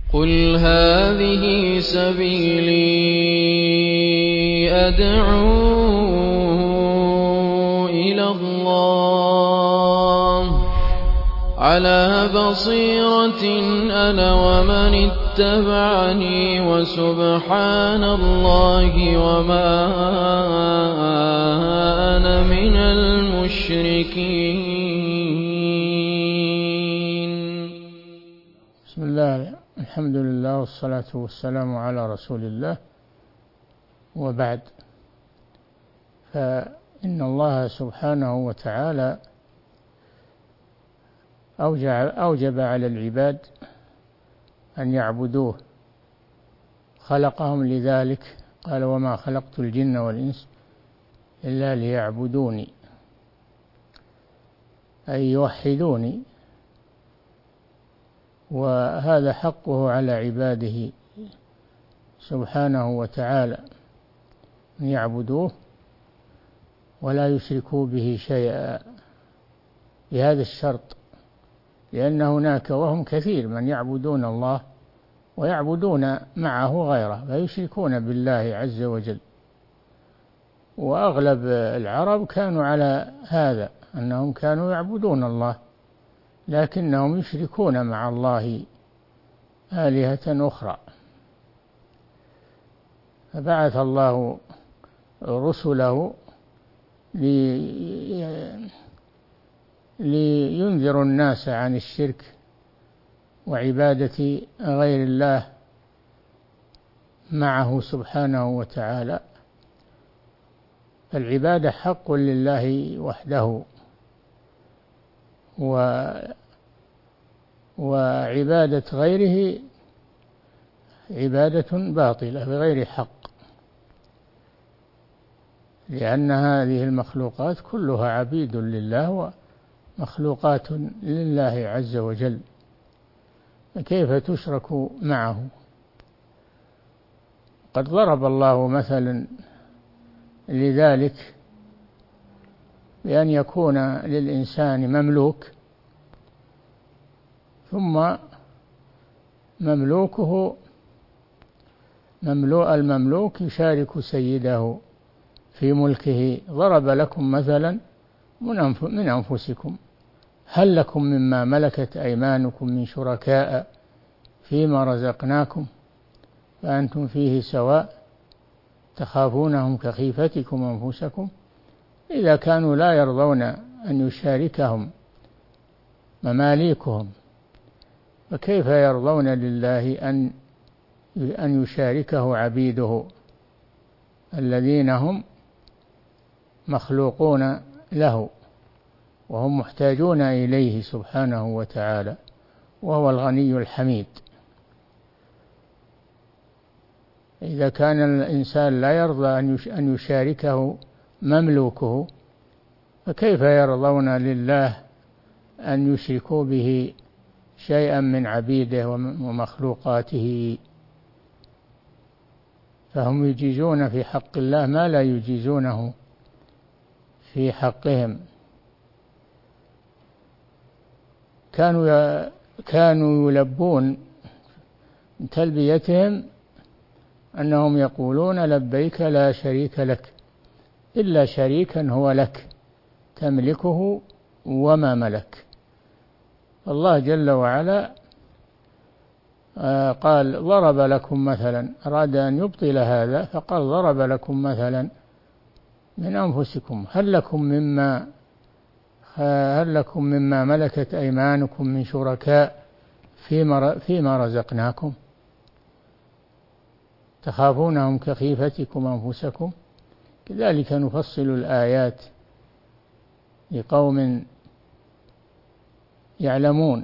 قل هذه سبيلي أدعو إلى الله على بصيرة أنا ومن اتبعني وسبحان الله وما أنا من المشركين. بسم الله، الحمد لله والصلاة والسلام على رسول الله، وبعد. فإن الله سبحانه وتعالى أوجب على العباد أن يعبدوه، خلقهم لذلك، قال وما خلقت الجن والإنس إلا ليعبدوني، أي يوحدوني، وهذا حقه على عباده سبحانه وتعالى أن يعبدوه ولا يشركوا به شيئا بهذا الشرط، لأن هناك وهم كثير من يعبدون الله ويعبدون معه غيره فيشركون بالله عز وجل، وأغلب العرب كانوا على هذا، أنهم كانوا يعبدون الله لكنهم يشركون مع الله آلهة أخرى. فبعث الله رسله لينذروا الناس عن الشرك وعبادة غير الله معه سبحانه وتعالى. فالعبادة حق لله وحده، وعبادة غيره عبادة باطلة بغير حق، لأن هذه المخلوقات كلها عبيد لله ومخلوقات لله عز وجل، فكيف تشرك معه؟ قد ضرب الله مثلا لذلك بأن يكون للإنسان مملوك، ثم المملوك يشارك سيده في ملكه. ضرب لكم مثلا من أنفسكم، هل لكم مما ملكت أيمانكم من شركاء فيما رزقناكم فأنتم فيه سواء تخافونهم كخيفتكم أنفسكم. إذا كانوا لا يرضون أن يشاركهم مماليكهم، فكيف يرضون لله أن يشاركه عبيده الذين هم مخلوقون له وهم محتاجون إليه سبحانه وتعالى، وهو الغني الحميد. إذا كان الإنسان لا يرضى أن يشاركه مملوكه، فكيف يرضون لله أن يشركوا به شيئا من عبيده ومخلوقاته؟ فهم يجيزون في حق الله ما لا يجيزونه في حقهم. كانوا يلبون من تلبيتهم أنهم يقولون لبيك لا شريك لك إلا شريكا هو لك تملكه وما ملك. الله جل وعلا قال ضرب لكم مثلا، أراد أن يبطل هذا فقال ضرب لكم مثلا من أنفسكم، هل لكم مما ملكت أيمانكم من شركاء فيما رزقناكم تخافونهم كخيفتكم أنفسكم. كذلك نفصل الآيات لقوم يعلمون.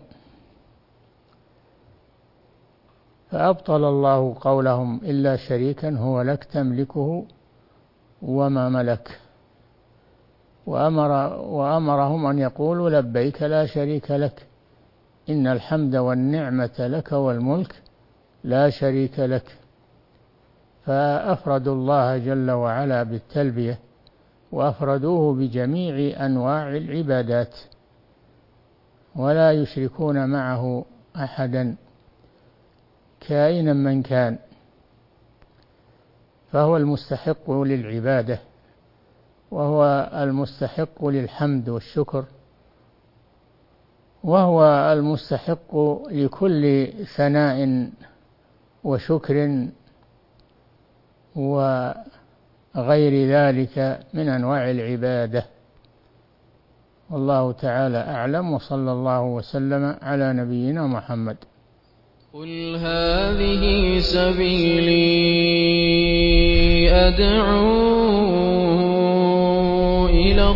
فأبطل الله قولهم إلا شريكا هو لك تملكه وما ملك، وأمرهم أن يقولوا لبيك لا شريك لك إن الحمد والنعمة لك والملك لا شريك لك. فأفردوا الله جل وعلا بالتلبية وأفردوه بجميع أنواع العبادات ولا يشركون معه أحدا. كائنا من كان، فهو المستحق للعبادة، وهو المستحق للحمد والشكر، وهو المستحق لكل ثناء وشكر وغير ذلك من أنواع العبادة. والله تعالى أعلم، وصلى الله وسلم على نبينا محمد. قل هذه سبيلي أدعو إلى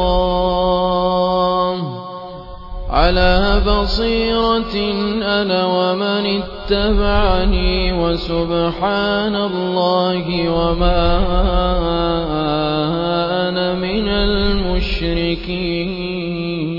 الله على بصيرة أنا ومن اتبعني وسبحان الله وما أنا من المشركين.